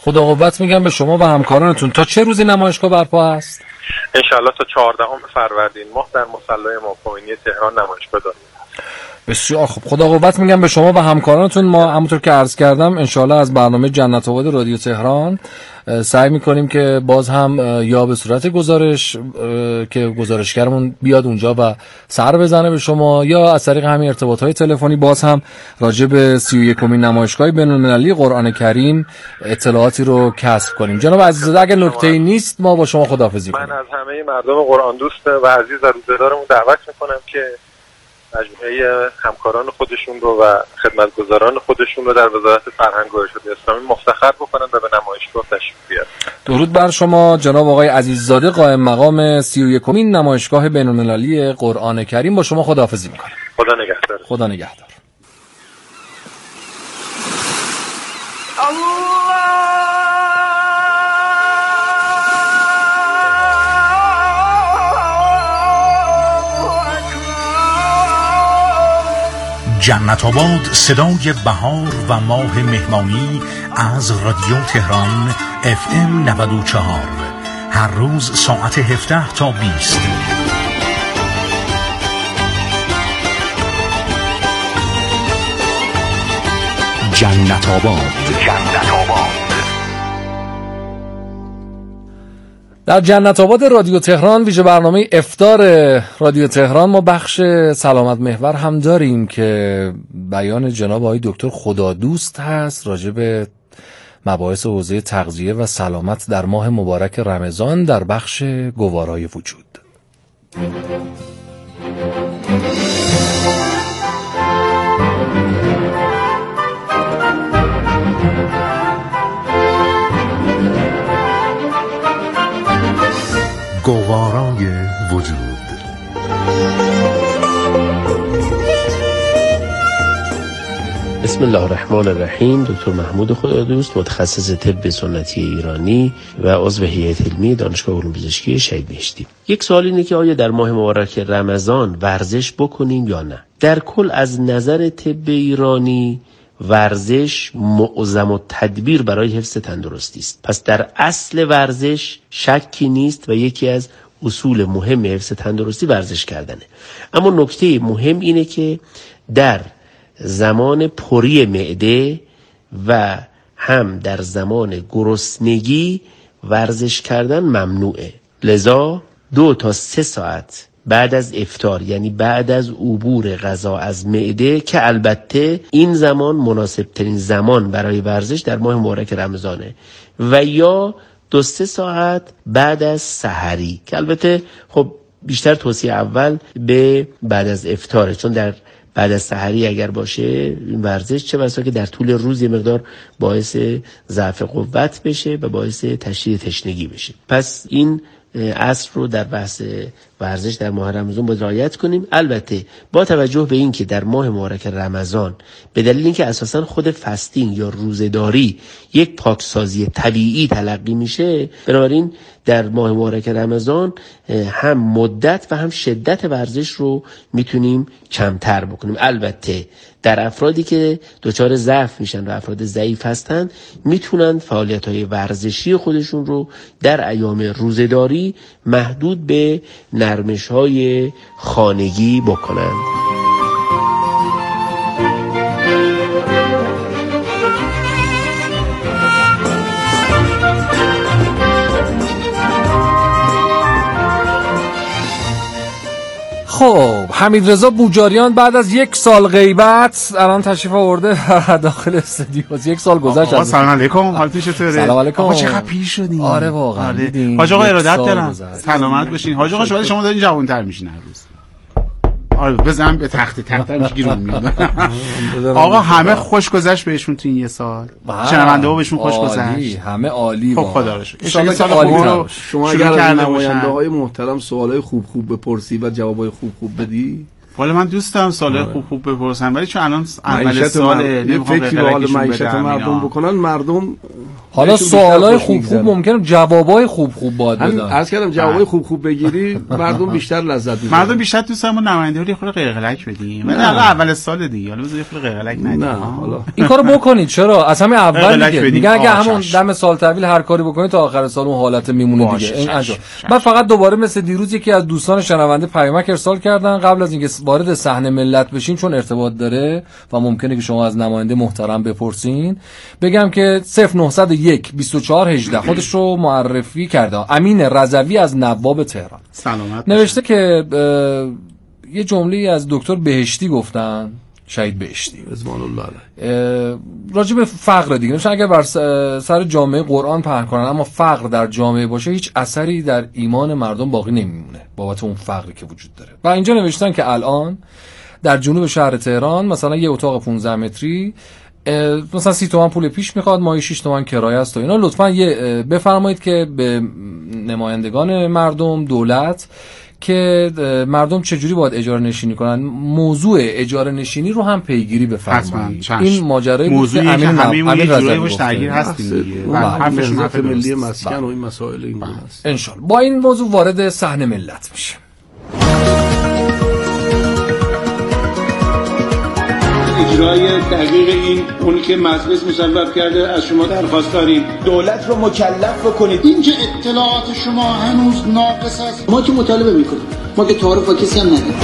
خدا قوت میگم به شما و همکارانتون. تا چه روزی نمایشگاه برپا است؟ انشالله تا 14 فروردین ماه در مصلی امام خمینی تهران نمایشگاه داریم. بسیار خوب، خدا قوت میگم به شما و همکارانتون. ما همونطور که عرض کردم انشالله از برنامه جنت آباد رادیو تهران سعی میکنیم که باز هم یا به صورت گزارش که گزارشگرمون بیاد اونجا و سر بزنه به شما، یا از طریق همین ارتباطات تلفنی باز هم راجع به 31مین نمایشگاه بین‌المللی قرآن کریم اطلاعاتی رو کسب کنیم. جناب عزیزاده اگه نکته‌ای نیست ما با شما خداحافظی کنیم. من از همه مردم قرآن دوست و عزیز و روزه‌دارمون دعوت میکنم که مجموعه همکاران خودشون رو و خدمتگزاران خودشون رو در وزارت فرهنگ و ارشاد اسلامی مفتخر بکنن و به نمایشگاه تشریف بیارن. درود بر شما جناب آقای عزیززاده، قائم مقام 31مین نمایشگاه بین‌المللی قرآن کریم. با شما خداحافظی میکنم. خدا نگهدار. خدا نگهدار. جنت آباد، صدای بهار و ماه مهمانی از رادیو تهران FM 94، هر روز ساعت 17 تا 20. جنت آباد. در جنت آباد رادیو تهران، ویژه برنامه افطار رادیو تهران، ما بخش سلامت محور هم داریم که بیان جناب آقای دکتر خدادوست هست راجع به مباحث حوزه تغذیه و سلامت در ماه مبارک رمضان در بخش گوارای وجود. گوارای وجود. بسم الله الرحمن الرحیم. دکتر محمود خدادوست، متخصص طب سنتی ایرانی و عضو هیئت علمی دانشگاه علوم پزشکی شهید بهشتی. یک سوال اینه که آیا در ماه مبارک رمضان ورزش بکنیم یا نه؟ در کل از نظر طب ایرانی ورزش معظم التدبیر برای حفظ تندرستی است. پس در اصل ورزش شکی نیست و یکی از اصول مهم حفظ تندرستی ورزش کردنه. اما نکته مهم اینه که در زمان پری معده و هم در زمان گرسنگی ورزش کردن ممنوعه. لذا 2 تا 3 ساعت بعد از افطار، یعنی بعد از عبور غذا از معده، که البته این زمان مناسب ترین زمان برای ورزش در ماه مبارک رمضانه، و یا 2-3 ساعت بعد از سحری، که البته خب بیشتر توصیه اول به بعد از افطاره، چون در بعد از سحری اگر باشه این ورزش چه بسا که در طول روز یه مقدار باعث ضعف قوت بشه و باعث تشدید تشنگی بشه. پس این اصل رو در بحث ورزش در ماه رمضان باید رعایت کنیم. البته با توجه به این که در ماه مبارک رمضان به دلیل اینکه اساساً خود فستینگ یا روزه‌داری یک پاکسازی طبیعی تلقی میشه، بنابراین در ماه مبارک رمضان هم مدت و هم شدت ورزش رو میتونیم کمتر بکنیم. البته در افرادی که دچار ضعف میشن و افراد ضعیف هستن میتونن فعالیت‌های ورزشی خودشون رو در ایام روزه‌داری محدود به نرمش‌های خانگی بکنن. خب حمیدرضا بوجاریان بعد از 1 سال غیبت الان تشریف آورده داخل استودیو. 1 سال گذشت. آقا سلام علیکم، حالتون چطوره؟ سلام علیکم. آقا چقدر پیر شدین. آره واقعا. حاج آقا ارادت دارم، سلامت باشین. حاج آقا شما دارین جوان‌تر میشین هر روز. آره بزنم به تخت میشه گیرون میاد. آقا همه خوش گذشت بهشون تو این 1 سال. شنونده ها بهشون خوش گذشت. همه عالی. خب خدا رو شکر. ان شاء سال عالی رو شما اگر نماینده‌های محترم سوالای خوب بپرسی و جوابای خوب بدی. والا من دوست دارم سوالای خوب بپرسم، ولی چون الان اول سال فکری به حال معیشت مردم بکنن، مردم حالا سوالای خوب ممکنه جوابای خوب باید بدن. عرض کردم جوابای خوب بگیری مردم بیشتر لذت میبرن. مردم بیشتر دوست دارن نماینده رو خود قلقلک بدیم. ولی اول سال دیگه حالا بذار خود قلقلک ندیم. نه حالا این کارو بکنید. چرا از همین اول دیگه میگن اگه همون دم سال تحویل هر کاری بکنید تا آخر سال اون حالت میمونه دیگه. این عجب. من فقط دوباره مثل دیروز یکی از دوستان شنونده پیامک ارسال کردن قبل از اینکه وارد صحنه ملت بشیم، چون ارتباط داره و ممکنه که شما از نماینده محترم بپرسین، بگم که 0901 24 18 خودش رو معرفی کرده. امین رضوی از نواب تهران. سلامت نوشته که یه جمله از دکتر بهشتی گفتن، شهید بهشتی رضوان الله علیه، راجع به فقر دیگه. نمیشه اگر بر سر جامعه قرآن پهن کنن اما فقر در جامعه باشه هیچ اثری در ایمان مردم باقی نمیمونه بابت اون فقری که وجود داره. و اینجا نوشتن که الان در جنوب شهر تهران مثلا یه اتاق 15 متری مثلا 30 تومن پول پیش میخواد، ماهی 6 تومن کرایه است و اینا. لطفاً بفرمایید که به نمایندگان مردم، دولت، که مردم چجوری باید اجاره نشینی کنن، موضوع اجاره نشینی رو هم پیگیری بفرمایید. این ماجرای موضوعی که همین رضایی باش درگیر هستیم دیگه. حرفشون حرف ملی مسکن و این مسائل این است. ان شاء الله با این موضوع وارد صحنه ملت میشه. اجرای دقیق این اونی که مجلس مصوب کرده از شما درخواست داریم دولت رو مکلف بکنید. این که اطلاعات شما هنوز ناقص است، ما که مطالبه میکنیم، ما که تعارف با کسی هم نداریم.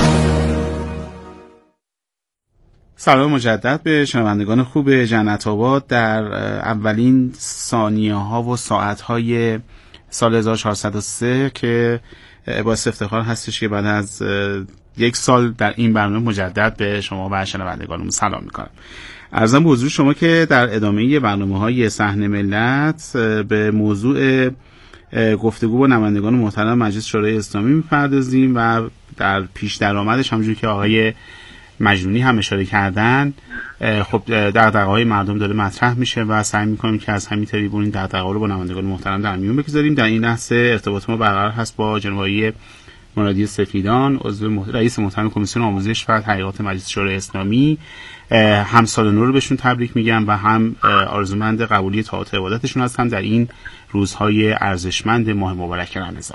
سلام مجدد به شنوندگان خوب جنت آباد در اولین ثانیه ها و ساعت های سال 1403 که باعث افتخار هستش که بعد از یک سال در این برنامه مجدد به شما و شنوندگانمون سلام میکنم. عرضم به حضور شما که در ادامه برنامه‌های صحنه ملت به موضوع گفتگو با نمایندگان محترم مجلس شورای اسلامی میپردازیم و در پیش درآمدش همونجوری که آقای مجنونی هم اشاره کردن، خب دغدغه‌های مردم داره مطرح میشه و سعی میکنیم که از همین تریبون این دغدغه‌ها رو با نمایندگان محترم در میون بگذاریم. در این لحظه ارتباط ما برقرار هست با جناب آقای منادی سفیدان، عضو رئیس محترم کمیسیون آموزش و تحقیقات مجلس شورای اسلامی. هم سال نو رو بهشون تبریک میگم و هم آرزومند قبولی طاعات عبادتشون هستم در این روزهای ارزشمند ماه مبارک رمضان.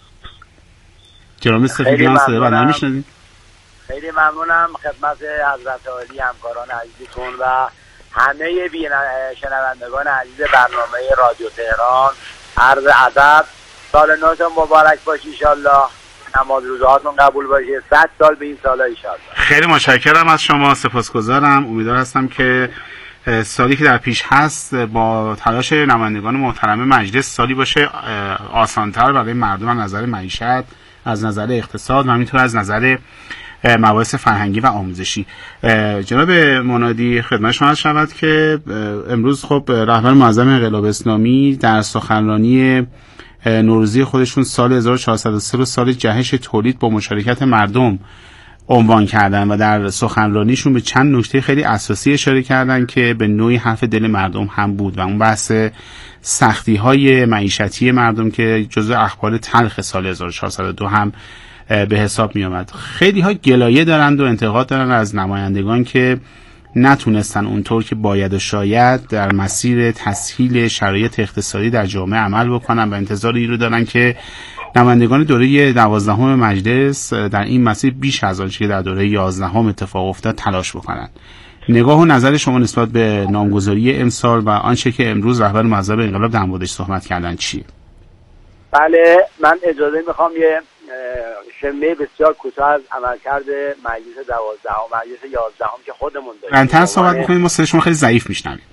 جناب سفیدان صدا بنده میشنوید؟ خیلی ممنونم خدمت حضرت عالی، همکاران عزیزتون و همه شنوندگان عزیز برنامه رادیو تهران. عرض ادب، سال نوتون مبارک باشه ان شاء الله، نماز روزهاتون قبول باشه، 100 سال به این سالا ان شاء الله. خیلی متشکرم از شما، سپاسگزارم. امیدوار هستم که سالی که در پیش هست با تلاش نمایندگان محترم مجلس سالی باشه آسان‌تر برای مردم از نظر معیشت، از نظر اقتصاد و همینطور از نظر مباحث فرهنگی و آموزشی. جناب منادی خدمت شما شود که امروز خب رهبر معظم انقلاب اسلامی در سخنرانی نوروزی خودشون سال 1403 رو سال جهش تولید با مشارکت مردم عنوان کردن و در سخنرانیشون به چند نکته خیلی اساسی اشاره کردن که به نوعی حرف دل مردم هم بود و اون بحث سختی‌های معیشتی مردم که جزو اخبار تلخ سال 1402 هم به حساب می آمد. خیلی ها گلایه دارند و انتقاد دارند از نمایندگان که نتونستن اونطور که باید و شاید در مسیر تسهیل شرایط اقتصادی در جامعه عمل بکنن و انتظار این رو دارن که نمایندگان دوره 12 مجلس در این مسیر بیش از آنچه که در دوره 11 اتفاق افتاد تلاش بکنن. نگاه و نظر شما نسبت به نامگذاری امسال و آنچه که امروز رهبر معظم انقلاب در موردش صحبت کردن چیه؟ بله، من اجازه میخوام یه شمه بسیار کوتاه از عملکرد مجلس 12 و مجلس 11 که خودمون داریم انتظار صحبت می‌کنیم. ما صدای شما خیلی ضعیف میشنویم.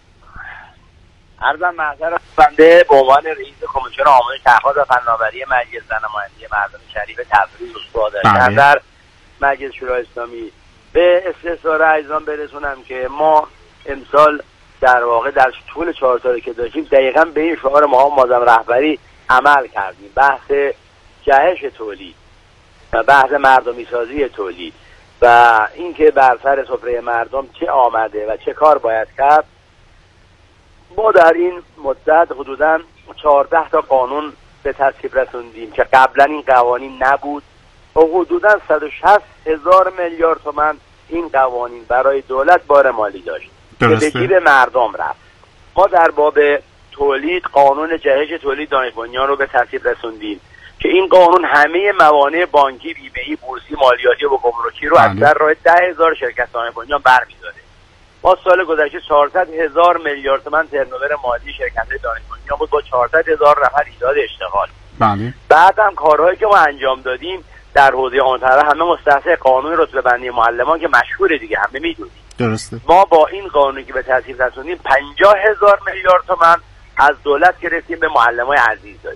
عرضم معذرت بنده به عنوان رئیس کمیسیون آموزش تحقیقات و فناوری مجلس و نماینده مردم شریف تبریز استاد در مجلس شورای اسلامی به استحضار عزیزان برسونم که ما امسال در واقع در طول 4 سالی که داشتیم دقیقاً به این شعار ما معظم رهبری عمل کردیم. بحث جهش تولید و بحث مردمی سازی تولید و اینکه بر سر سفره مردم چه آمده و چه کار باید کرد. ما در این مدت حدوداً 14 تا قانون به تصویب رسوندیم که قبلا این قوانین نبود و حدوداً 160,000 میلیارد تومان این قوانین برای دولت بار مالی داشت که به جیب مردم رفت. ما در باب تولید قانون جهش تولید دانش بنیان رو به تصویب رسوندیم که این قانون همه موانع بانکی، بیمه‌ای، بورسی، مالیاتی و گمرکی رو از در راه 10,000 شرکت دانش بنیان برمی‌داره. ما سال گذشته 400,000 میلیارد تومان ترنوور مالی شرکت‌های دانش بنیان بود با 400,000 نفر ایجاد اشتغال. بله. بعد هم کارهایی که ما انجام دادیم در حوزه آموزش همه مستحق قانون رتبه‌بندی معلمان که مشهوره دیگه، همه میدونید. درسته. ما با این قانونی که به تصویب رسوندیم 50,000 میلیارد تومان از دولت گرفتیم به معلمای عزیز دادیم.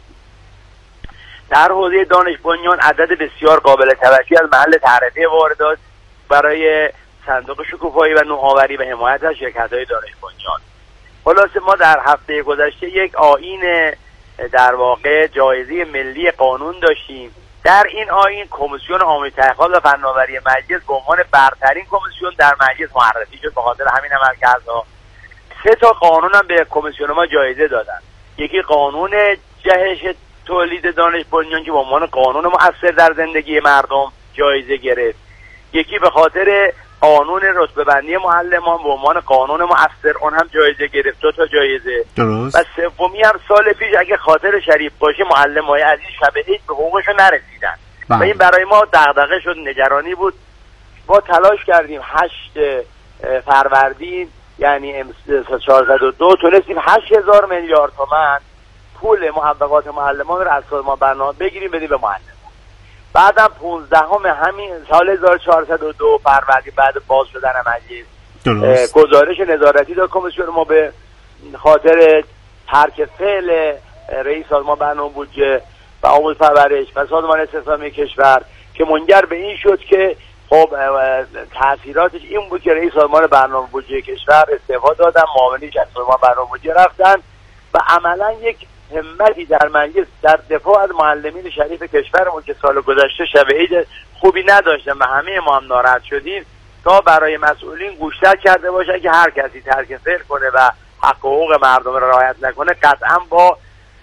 در حوزه دانش بنیان عدد بسیار قابل توجهی از محل تعرفه واردات برای صندوق شکوفایی و نوآوری و حمایت از شرکت‌های دانش بنیان. خلاصه ما در هفته گذشته یک آیین در واقع جایزه ملی قانون داشتیم. در این آیین کمیسیون عامه تحقیقات و فناوری مجلس به عنوان برترین کمیسیون در مجلس معرفی شد. به خاطر همین عملکردها 3 تا قانون هم به کمیسیون ما جایزه دادن. یکی قانون جهش تولید دانش بنیان که به عنوان قانون مؤثر در زندگی مردم جایزه گرفت. یکی به خاطر قانون رتبه‌بندی معلمان به عنوان قانون مؤثر اون هم جایزه گرفت، 2 تا جایزه. درست. و سومی هم سال پیش اگه خاطر شریف باشه معلمای عزیز شب عید به حقوقشون نرسیدن. و این برای ما دغدغه شد، نگرانی بود. ما تلاش کردیم 8 فروردین یعنی 402 تونستیم 8,000 میلیارد تومان پول محققات معلمان رو از سازمان برنامه بگیریم بدیم به معلمان. بعدم 15 همین سال 1402 فروردین بعد باز شدن مجلس گزارش نظارتی داد کمیسیون ما به خاطر ترک فعل رئیس سازمان برنامه بودجه و آموزش پرورش و سازمان استخدامی کشور که منجر به این شد که خب تاثیراتش این بود که رئیس سازمان برنامه بودجه کشور استعفا دادن، معاونیش از سازمان برنامه بودجه رفتن و عملا یک همتی در مجلس در دفاع از معلمین شریف کشورمون که سال گذشته شب عید خوبی نداشتن و همه ما هم ناراحت شدیم تا برای مسئولین گوشزد کرده باشه که هر کسی ترک فعل کنه و حق و حقوق مردم را رعایت نکنه قطعا با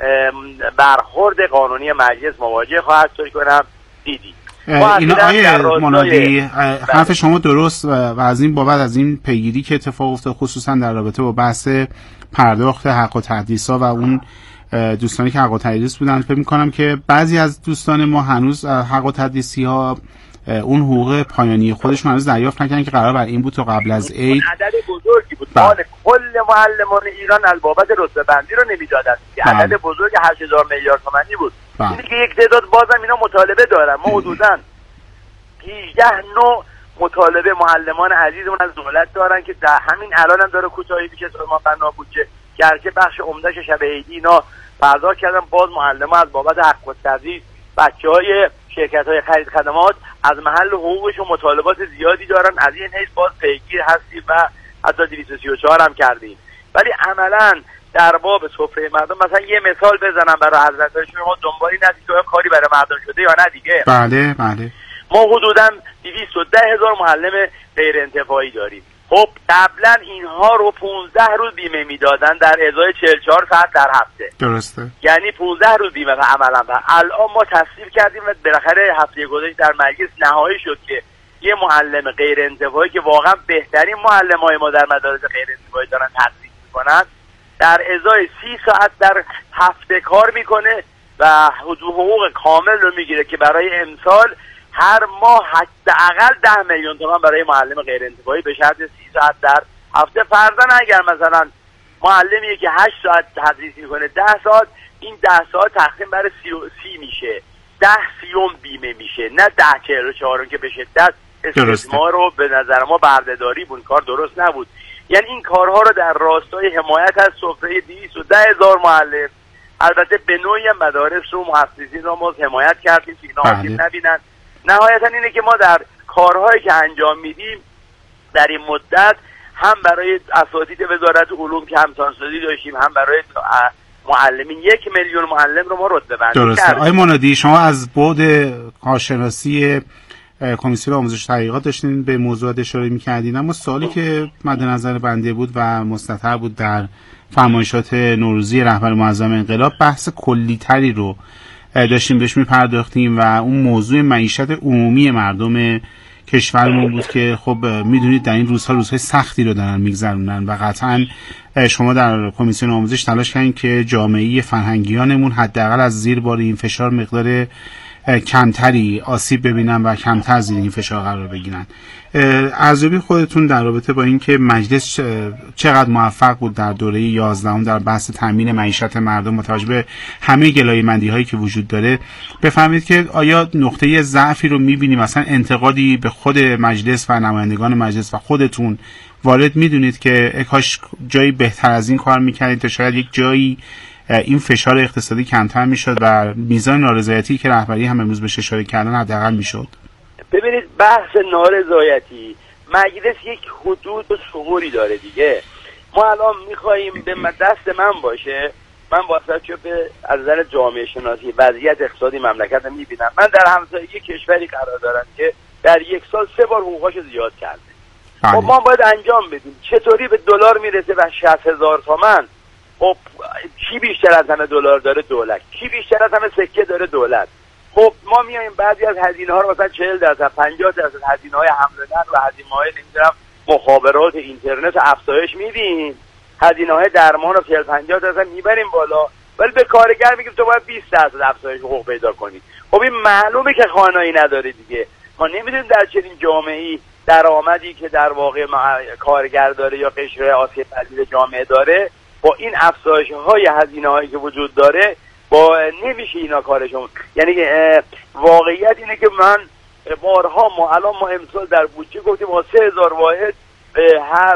برخورد قانونی مجلس مواجه خواهد شد. کنم دیدی اینا آیه منادی حرف شما درست و از این بابت از این پیگیری که اتفاق افتاد خصوصا در رابطه با بحث پرداخت حق و تحدیثا و اون دوستانی که حق و تحدیث بودن، فکر می‌کنم که بعضی از دوستان ما هنوز حق و تحدیثی ها اون حقوق پایانی خودشون هنوز دریافت نکردن که قرار بر این بود تا قبل از عید. عدد بزرگی بود. کل معلمان ایران از بابت رتبه‌بندی رو نمیدادن. عدد بزرگ 8,000 میلیارد تومانی بود. اینی که یک تعداد بازم اینا مطالبه دارن. ما حدوداً 18 نوع مطالبه معلمان عزیزمون از دولت دارن که در همین الان هم داره کوتاهی میشه سازمان برنامه بودجه گرچه بخش عمدهش شب عیدی اینا پرداخت کردن. باز معلمان از بابت حق و تحدیث بچه‌های شرکت‌های خرید خدمات از محل حقوقش و مطالبات زیادی دارن. از این حیث باز پیگیر هستیم و حتی 234 هم کردیم. ولی عملاً در باب سفره مردم مثلا یه مثال بزنم برای حضرت شما دنبالی نزدیک که کاری برای مردم شده یا نه دیگه. بله بله. ما حدوداً 210,000 معلم غیر انتفاعی داریم. خب قبلا اینها رو 15 روز بیمه میدادن در ازای 44 ساعت در هفته. درسته. یعنی 15 روز بیمه عملا. الان ما تصویب کردیم و بالاخره هفته گذشته در مجلس نهایی شد که یه معلم غیر انتفاعی که واقعا بهترین معلمای ما در مدارس غیر انتفاعی دارن تدریس میکنن در ازای 30 ساعت در هفته کار میکنه و حقوق کامل رو میگیره که برای امسال هر ماه حداقل 10 میلیون تومان برای معلم غیر انتفاعی به شرط 30 ساعت در هفته. فرضاً اگر مثلا معلمی که 8 ساعت تدریس میکنه 10 ساعت، این 10 ساعت تقسیم بر 30 میشه، 10 سیوم بیمه میشه، نه 10/44 که به شدت استثمار رو به نظر ما بردهداری بود، کار درست نبود. یعنی این کارها رو در راستای حمایت از سفره 210,000 معلم، البته به نوعی مدارس رو مؤسسین رو ما حمایت کردیم که اینا آسیب نبینن. نهایتا اینه که ما در کارهایی که انجام میدیم در این مدت هم برای اساتید وزارت علوم که همسانسازی داشتیم هم برای معلمین 1 میلیون معلم رو ما رتبه‌بندی کردیم. درسته. آقای منادی شما از بعد کارشناسی کمیسیون آموزش تحقیقات داشتین به موضوعات اشاره می‌کردین، اما سوالی که مد نظر بنده بود و مستتر بود در فرمایشات نوروزی رهبر معظم انقلاب بحث کلی‌تری رو داشتیم بهش می‌پرداختیم و اون موضوع معیشت عمومی مردم کشورمون بود که خب میدونید در این روزها روزهای سختی رو دارن میگذرونن و قطعا شما در کمیسیون آموزش تلاش کردین که جامعه فرهنگیانمون حداقل از زیر بار این فشار مقدار کمتری آسیب ببینن و کمتر زیر این فشار قرار بگیرن. ارزیابی خودتون در رابطه با اینکه مجلس چقدر موفق بود در دوره 11 در بحث تامین معیشت مردم با توجه به همه گلایه‌مندی هایی که وجود داره، بفهمید که آیا نقطه ضعفی رو می‌بینید، مثلا انتقادی به خود مجلس و نمایندگان مجلس و خودتون وارد می‌دونید که کاش جایی بهتر از این کار می‌کردید تا شاید یک جایی این فشار اقتصادی کمتر میشد و میزان نارضایتی که رهبری هم امروز بهش اشاره کردن حداقل میشد؟ ببینید بحث نارضایتی مجلس یک حدود و شعوری داره دیگه. ما الان میخواییم به دست من باشه، من واسه به از نظر جامعه شناسی وضعیت اقتصادی مملکت میبینم، من در همسایگی کشوری قرار دارم که در یک سال 3 بار حقوقاشو زیاد کرده. خب ما باید انجام بدیم. چطوری به دلار میرسه و 60,000 تومان؟ خب کی بیشتر از همه دلار داره؟ دولت. کی بیشتر از همه سکه داره؟ دولت. خب ما میایم بعضی از هزینه ها رو مثلا 40% 50% هزینه های حمل و نقل و هزینه های نمیدونم مخابرات اینترنت افزایش میدیم، هزینه های درمان رو 40-50% میبریم بالا، ولی به کارگر میگیم تو باید 20% افزایش حقوق پیدا کنی. خب این معلومه که خانایی نداره دیگه. ما نمیدونیم در چنین جامعه‌ای درآمدی که در واقع کارگر داره یا قشر آسیب پذیر جامعه داره با این افزایش‌های هزینه‌هایی که وجود داره با نمیشه اینا کارشون. یعنی واقعیت اینه که من بارها ما امسال در بودجه گفتیم ما 3000 واحد به هر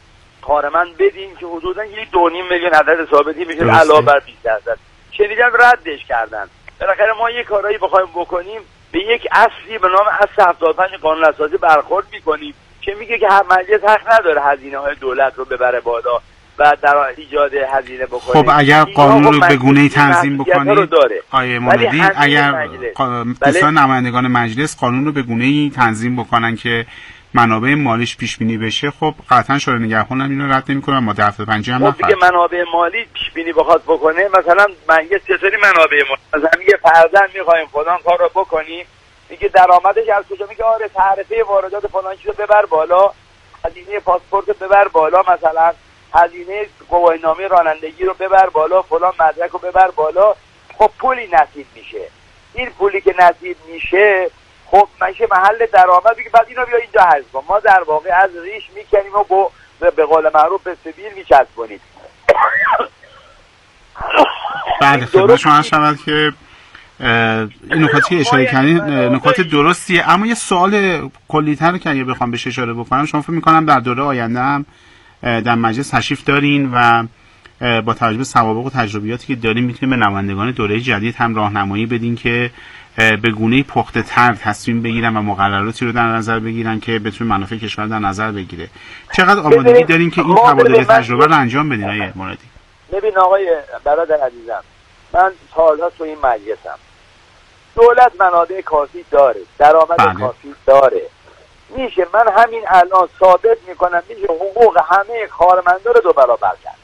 کارمند بدیم که حدوداً 1.5 میلیون عدد ثابتی میشه علاوه بر 20%. شنیدم ردش کردن. بالاخره ما یه کارایی بخوایم بکنیم به یک اصلی به نام اصل 75 قانون اساسی برخورد میکنیم که میگه که هر مجلس حق نداره هزینه‌های دولت رو ببره بالا و در ایجاد هزینه بکنه. خب اگر قانون رو به گونه‌ای تنظیم بکنید آیه مولدی، اگر دوستان نمایندگان مجلس قانون رو به گونه‌ای تنظیم بکنن که منابع مالیش پیش بینی بشه، خب قطعا شورای نگهبان هم اینو رد نمی‌کنه. ما در هفته پنجم هم دیگه منابع مالی پیش بینی بخواد بکنه، مثلا مجلس چطوری منابع مالی مثلا میگه فرضاً می‌خوایم فلان کار رو بکنیم، میگه درآمدش از کجا؟ میگه آره تعرفه واردات فلان چیزو ببر بالا، هزینه پاسپورت ببر بالا، مثلا هزینه گواهینامه رانندگی رو ببر بالا، فلان مدرک رو ببر بالا. خب پولی نصیب میشه. این پولی که نصیب میشه خب میشه محل درآمد، میگه بعد اینو بیا اینجا حذف کن. ما در واقع از ریش میکنیم و به قول معروف به سبیل میچسبونیم. بله خدمت شما شود که این نکاتی اشاره کردین نکات درستیه، اما یه سوال کلی‌تر که اگه بخوام بهش اشاره بکنم، شما فکر می‌کنم در دوره آینده هم در مجلس تشریف دارین و با توجه به سوابق و تجربیاتی که دارین میتونید به نمایندگان دوره جدید هم راهنمایی بدین که به گونه‌ای پخته‌تر تصمیم بگیرن و مقرراتی رو در نظر بگیرن که بتونه منافع کشور در نظر بگیره. چقدر آمادگی دارین که این تبادل تجربه رو انجام بدین آقای مرادی؟ ببین آقای برادر عزیزم، من سال‌ها تو این مجلسم. دولت منابع کافی داره، درآمد کافی داره. میشه من همین الان ثابت میکنم میشه حقوق همه کارمندا رو 2 برابر کرد.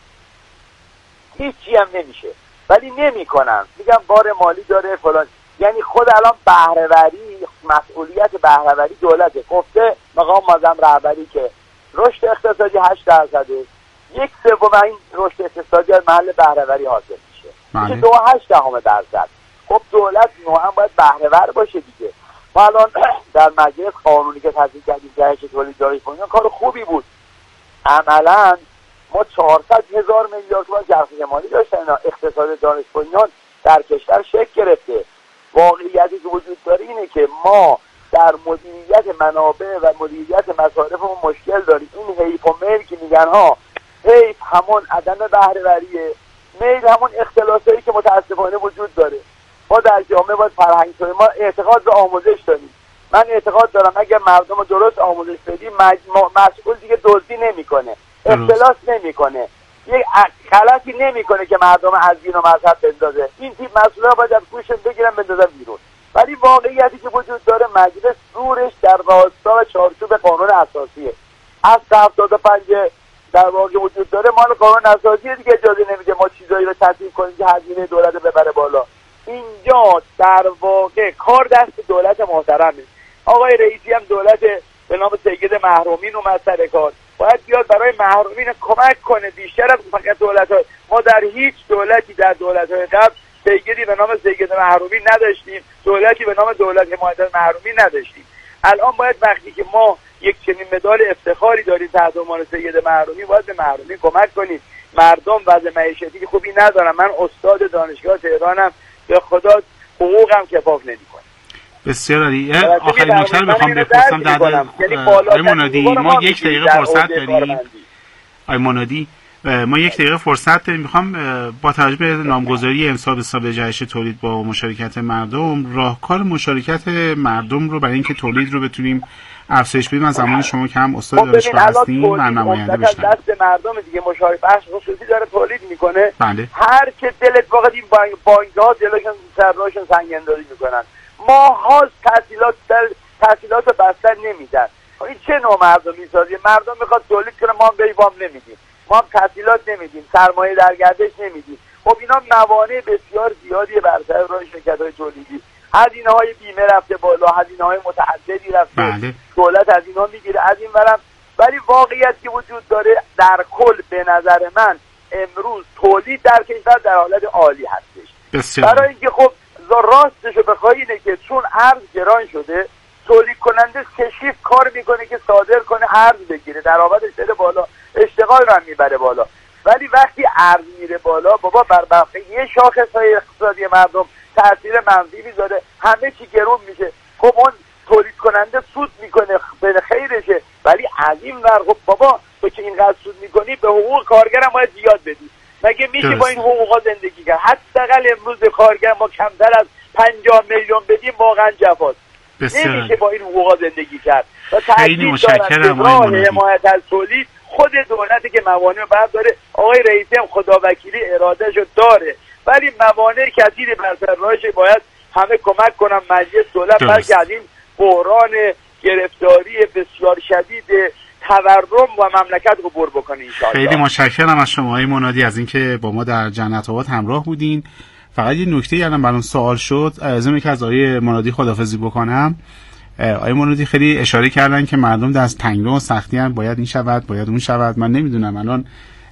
هیچی هم نمیشه، ولی نمیکنن. میگم بار مالی داره فلان. یعنی خود الان بهره‌وری، مسئولیت بهره‌وری دولته. گفته مقام معظم رهبری که رشد اقتصادی 8%، 1/3 این رشد اقتصادی از محل بهره‌وری حاصل میشه. میشه 2.8%. خب دولت نوعا باید بهره‌ور باشه دیگه. ما الان در مجلس قانونی که تصویب کردیم جهش تولید دارایی‌های بنیان کار خوبی بود. عملاً ما 400,000 میلیارد تومان ظرفیت مالی داشتیم. اقتصاد دانش بنیان در کشور شکل گرفته. واقعیتی که وجود داره اینه که ما در مدیریت منابع و مدیریت مصارفمون مشکل داریم. این حیف و میل که میگن ها، حیف همون عدم بهره‌وریه، میل همون اختلاسایی که متاسفانه وجود داره. ما در جامعه باید فرهنگ کنیم. ما اعتقاد به آموزش داریم. من اعتقاد دارم اگر مردم رو درست آموزش بدیم مسئول دیگه دزدی نمیکنه، اختلاس نمیکنه، یک غلطی نمیکنه که مردم از دین و مذهب بندازه. این تیپ مسئولا باید از گوششون بگیرن بندازن بیرون. ولی واقعیتی که وجود داره مجلس زورش در راستا و چارچوب قانون اساسیه. از 75 در واقع وجود داره، مال قانون اساسی دیگه اجازه نمیده ما چیزایی رو تصویب کنیم که هزینه دولت ببره بالا. اینجا در واقع کار دست دولت محترمه. آقای رئیسی هم دولت به نام سید محرومین اومد سر کار، باید بیاد برای محرومین کمک کنه بیشتر از فقط دولت‌ها. ما در هیچ دولتی در دولت‌های قبل سیدی به نام سید محرومین نداشتیم، دولتی به نام دولت حمایت از محرومین نداشتیم. الان باید وقتی که ما یک چنین مدال افتخاری داریم تحت عنوان سید محرومی، باید به محرومین کمک کنیم. مردم وضع معیشتی خوبی ندارن. من استاد دانشگاه تهرانم، به خدا حقوقم کفاف نمیکنه. بسیار عالی. آخرین نکته رو بخوام بپرسم در آقای منادی، ما یک دقیقه فرصت داریم. آقای منادی ما یک دقیقه فرصت داریم. میخوام با توجه به نامگذاری امسال به حساب جهش تولید با مشارکت مردم، راهکار مشارکت مردم رو برای اینکه تولید رو بتونیم افزایش بدیم از زمان شما که هم استاد دانشگاه هستین و نماینده بشن. دست مردم دیگه، مشارکت بخش خصوصی داره تولید میکنه. بله. هر که دلت واقعا این بانک‌ها دلشون سرشون سنگ‌اندازی میکنن. ماها تحصیلات بستر نمیدن. این چه نوع مردمی سازی؟ مردم میخواد تولید کنه، ما هم به وام نمیدیم، ما هم تحصیلات نمیدیم، سرمایه در گردش نمیدیم. خب اینا موانع بسیار زیادی بر سر راه شرکت‌های تولیدی. هزینه‌های بیمه رفته بالا، هزینه‌های متعددی رفته. بله. دولت از اینا میگیره، از این ورم. ولی واقعیت که وجود داره در کل به نظر من امروز تولید در کشور در حالت عالی هستش. بسیار. برای اینکه خب راستشو بخوای اینه که چون ارز گران شده، تولید کننده کشیف کار میکنه که صادر کنه ارز بگیره، درآمدش بره بالا، اشتغال رو هم میبره بالا. ولی وقتی ارز میره بالا، بابا بر بقیه شاخص‌های اقتصادی مردم تاثیر منفی میذاره، همه چی گرون میشه. خب اون تولید کننده سود میکنه، به خیرشه، ولی از این ور خب بابا تو که اینقدر سود میکنی به حقوق کارگر هم باید زیاد بدی. مگه میشه با این حقوقا زندگی کرد؟ حداقل امروز به کارگر ما کمتر از 50 میلیون بدیم، واقعا جفاست. نمیشه با این حقوقا زندگی کرد. خیلی متشکرم. حمایت از تولید خود دولتی که موانع برداره. آقای رئیسی هم خداوکیلی ارادهشو داره، ولی موانع کثیری بر سر راهش، باید همه کمک کنن، مجلس، دولت، بلکه از این بحران گرفتاری بسیار شدید تورم و مملکت عبور بکنه انشاءالله. خیلی متشکرم از شما آقای منادی از اینکه با ما در جنت آباد همراه بودین. فقط یه نکته الان برام سوال شد، از اینکه که از آقای منادی خداحافظی بکنم. آقای منادی خیلی اشاره کردن که مردم دست تنگرو و سختی هم، باید این شود، باید اون شود. من نمیدونم الان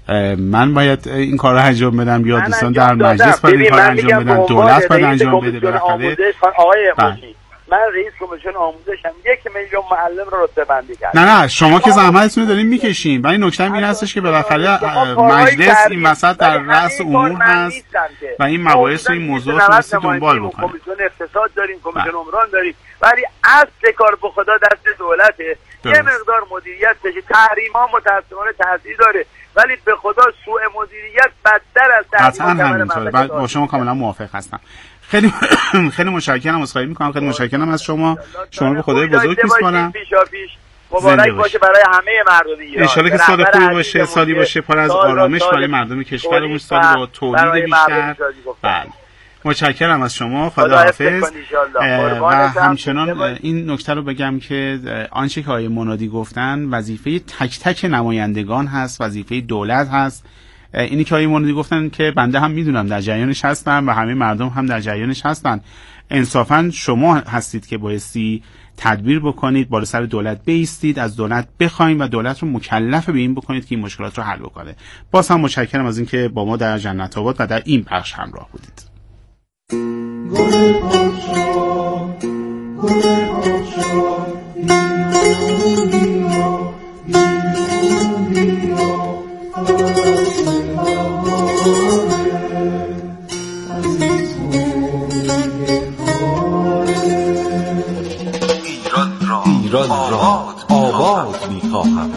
من باید این کار رو انجام بدم یا دوستان در مجلس باید این کار رو انجام بدن، دولت باید انجام بده. بالاخره آقای منادی، من رئیس کمیسیون آموزشم، 1 میلیون معلم رو رتبه بندی کردم. نه شما که زحمتتون رو دارین میکشین، ولی نکته این هستش که بالاخره مجلس این مسئله در رأس امور هست و این مباحث و این موضوعات رو تونستی دنبال بکنه. کمیسیون اقتصاد داریم، کمیسیون عمران داریم، ولی اصل کار به خدا دست دولته. یه مقدار مدیریت بشه. تحریم‌ها متأسفانه تاثیر داره، ولی به خدا سوء مدیریت بدتر از تحریم. با شما کاملا موافق هستم. خیلی خیلی متشکرم، عذرخواهی میکنم، خیلی متشکرم از شما. شما رو خدای بزرگ میسپارم. مبارک باشه برای همه مردم ایران. ان شاءالله که سال خوبی باشه، سالی باشه پر از آرامش برای مردم کشورمون، سالی با تولید بیشتر. بله. متشکرم از شما. خداحافظ. و همچنان این نکته رو بگم که آنچه که آقای منادی گفتن وظیفه تک تک نمایندگان هست، وظیفه دولت هست. اینی که آقای منادی گفتن که بنده هم میدونم در جریانش هستم و همه مردم هم در جریانش هستن. انصافا شما هستید که بایستی تدبیر بکنید، بالا سر دولت بایستید، از دولت بخواید و دولت رو مکلف به این بکنید که این مشکلات رو حل بکنه. باز هم متشکرم از اینکه با ما در جنت آباد و در این بخش همراه بودید. ایران را آباد می‌خواهم.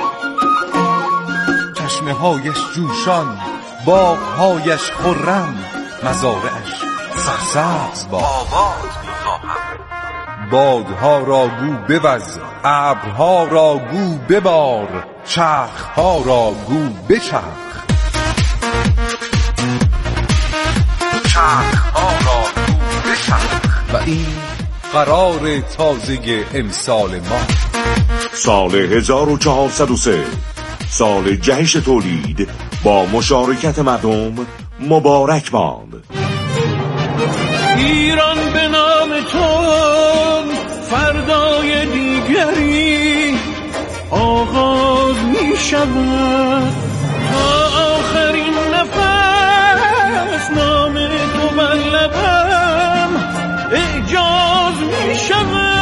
چشمه‌هایش جوشان، باغ‌هایش خرم، مزارعش سرسبز باد. آباد می‌خواهم. بادها را گو بوز، ابرها را گو ببار، چرخها را گو بچرخ، چرخها را گو بچرخ. و این قرار تازه امسال ما. سال 1403 سال جهش تولید با مشارکت مردم مبارک باد. ایران به نام تو فردای دیگری آغاز می شود، تا آخرین نفس نام تو بر لبم اعجاز می شود.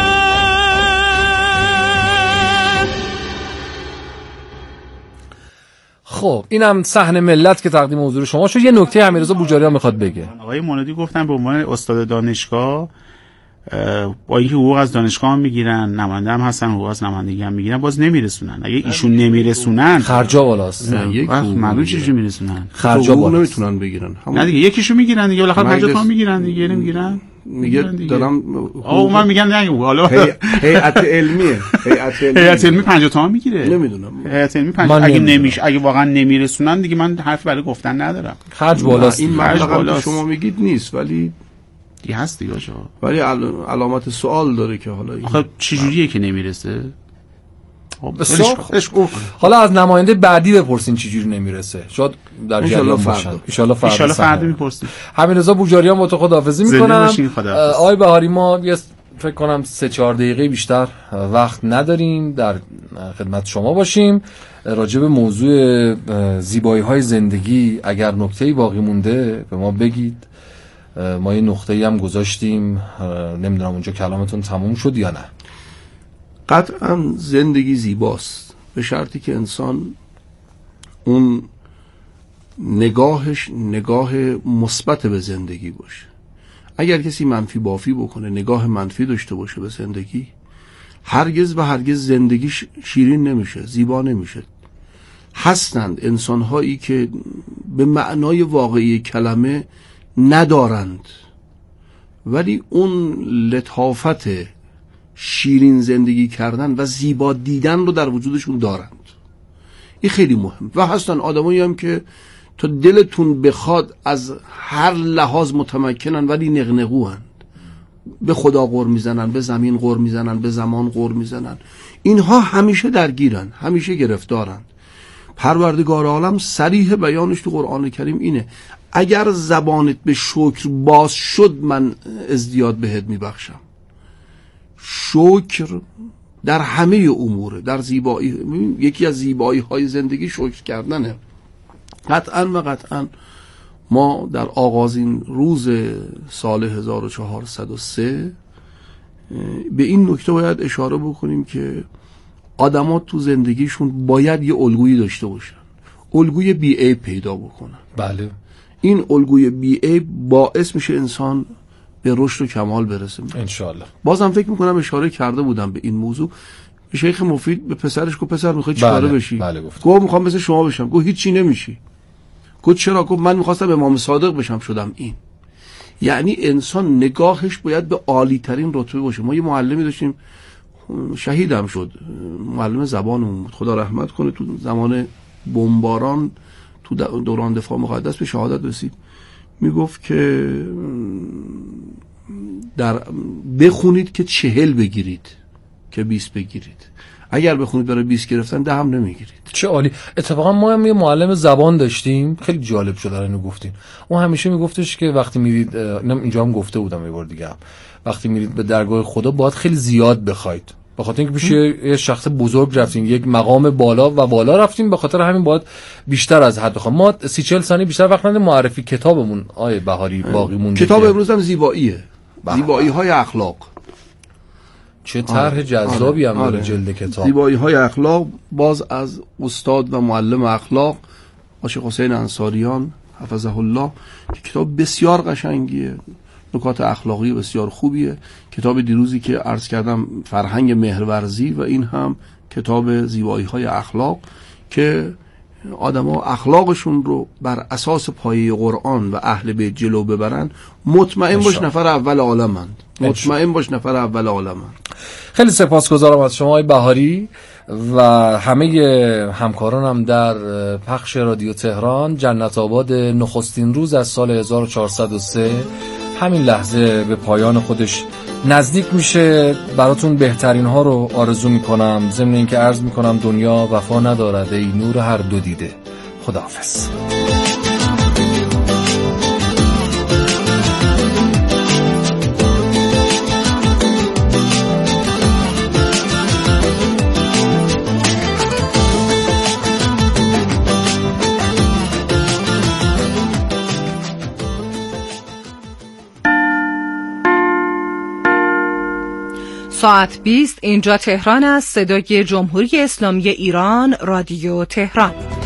خب اینم صحن ملت که تقدیم حضور شما شد. یه نکته امیررضا بوجاریان میخواد بگه. آقای منادی گفتن به عنوان استاد دانشگاه، با اینکه حقوق از دانشگاه هم میگیرن، نماینده هم هستن، حقوق از نمایندگی هم میگیرن، باز نمیرسونن. اگه ایشون نمیرسونن خرجا بالاست. معلوم چجوری میرسونن؟ خرجا بالاست، نمیتونن بگیرن. نه دیگه یکیشو میگیرن دیگه، بالاخره 50 تومن میگیرن دیگه، نمیگیرن. میگه دارم من میگن نه حالا هیئت علمیه، هیئت علمی 50 تومن میگیره. نمیدونم هیئت علمی 50 اگه نمیشه، اگه واقعا نمیرسونن دیگه من حرف برای گفتن ندارم. خرج بالاست. این مبلغی که شما میگید نیست، ولی دیگه هست دیگه آقا. ولی علامت سوال داره که حالا آخه چجوریه که نمیرسه؟ حالا از نماینده بعدی بپرسین چجوری نمیرسه، شاید در جریان باشن. ان شاء الله فردا میپرسین. امیررضا بوجاریان با تو خداحافظی میکنم. آقای بهاری ما یه فکر کنم 3-4 دقیقه بیشتر وقت نداریم در خدمت شما باشیم. راجع به موضوع زیبایی‌های زندگی اگر نکته‌ای باقی مونده به ما بگید. ما یه نقطه‌ای هم گذاشتیم، نمیدونم اونجا کلامتون تموم شد یا نه. قطعا زندگی زیباست به شرطی که انسان اون نگاهش نگاه مثبت به زندگی باشه. اگر کسی منفی بافی بکنه، نگاه منفی داشته باشه به زندگی، هرگز و هرگز زندگیش شیرین نمیشه، زیبا نمیشه. هستند انسان‌هایی که به معنای واقعی کلمه ندارند ولی اون لطافت شیرین زندگی کردن و زیبا دیدن رو در وجودشون دارند. این خیلی مهم. و هستن آدمایی هم که تا دلتون بخواد از هر لحاظ متمکنن ولی نغنغوهن، به خدا غر میزنن، به زمین غر میزنن، به زمان غر میزنن. اینها همیشه درگیرن، همیشه گرفتارن. پروردگار عالم صریح بیانش تو قرآن کریم اینه: اگر زبانت به شکر باز شد من ازدیاد بهت میبخشم. شکر در همه اموره، در زیبایی. یکی از زیبایی های زندگی شکر کردنه. قطعا و قطعا ما در آغازین روز سال 1403 به این نکته باید اشاره بکنیم که آدم‌ها تو زندگیشون باید یه الگویی داشته باشن، الگوی بی عیب پیدا بکنن. بله. این الگوی بی عیب باعث میشه انسان به رشد و کمال برسه انشالله. بازم فکر میکنم اشاره کرده بودم به این موضوع. شیخ مفید به پسرش گفت پسر میخوای چیکاره بشی؟ گفت میخوام مثل شما بشم. گفت هیچ چی نمیشی. گفت چرا؟ گفت من میخواستم امام صادق بشم، شدم این. یعنی انسان نگاهش باید به عالی ترین رتبه باشه. ما یه معلمی داشتیم شهیدم شد، معلم زبانمون بود، خدا رحمت کنه، تو زمان بمباران تو دوران دفاع مقدس به شهادت رسید. میگفت که بخونید که 40 بگیرید که 20 بگیرید. اگر بخونید برای 20 گرفتن 10 هم نمیگیرید. چه عالی. اتفاقا ما هم یه معلم زبان داشتیم، خیلی جالب شد اینو گفتین. اون همیشه میگفتش که وقتی میرید، اینجا هم گفته بودم یه بار دیگه هم، وقتی میرید به درگاه خدا باید خیلی زیاد بخواید، به خاطر اینکه پیش یه شخص بزرگ رفتین، یک مقام بالا و بالا رفتیم، به خاطر همین باید بیشتر از حد بخوایم. ما 30-40 ثانیه بیشتر وقت نداریم. معرفی کتابمون آیه بهاری باقی مونده. کتاب امروز هم زیباییه، زیبایی های اخلاق. چه طرح جذابی هم داره جلد کتاب. زیبایی های اخلاق، باز از استاد و معلم اخلاق شیخ حسین انصاریان حفظه الله، که کتاب بسیار قشنگیه، نکات اخلاقی بسیار خوبیه. کتاب دیروزی که عرض کردم فرهنگ مهرورزی، و این هم کتاب زیبایی های اخلاق که آدم‌ها اخلاقشون رو بر اساس پایه قرآن و اهل بیت جلو ببرن. مطمئن باش نفر اول عالمند، مطمئن باش نفر اول عالمند. خیلی سپاسگزارم از شما آقای بهاری و همه همکارانم در پخش رادیو تهران. جنت آباد نخستین روز از سال 1403 همین لحظه به پایان خودش نزدیک میشه. براتون بهترین ها رو آرزو میکنم، ضمن اینکه عرض میکنم دنیا وفا ندارد ای نور هر دو دیده. خداحافظ. ساعت 20 اینجا تهران است. صدای جمهوری اسلامی ایران، رادیو تهران.